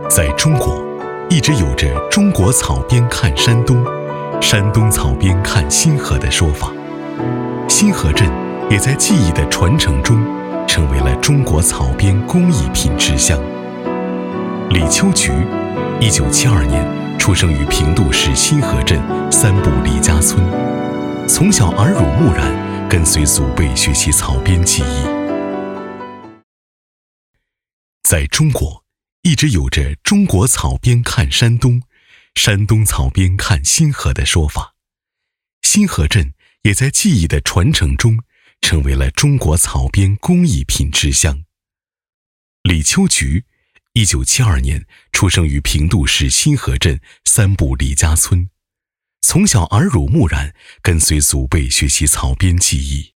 在中国，一直有着“中国草边看山东，山东草边看新河”的说法。新河镇也在技艺的传承中，成为了中国草边工艺品之乡。李秋菊，1972年出生于平度市新河镇三步李家村，从小耳濡目染，跟随祖辈学习草编技艺。在中国，一直有着“中国草边看山东，山东草边看新河”的说法。新河镇也在技艺的传承中，成为了中国草编工艺品之乡。李秋菊，1972年出生于平度市新河镇三步李家村，从小耳濡目染，跟随祖辈学习草编技艺。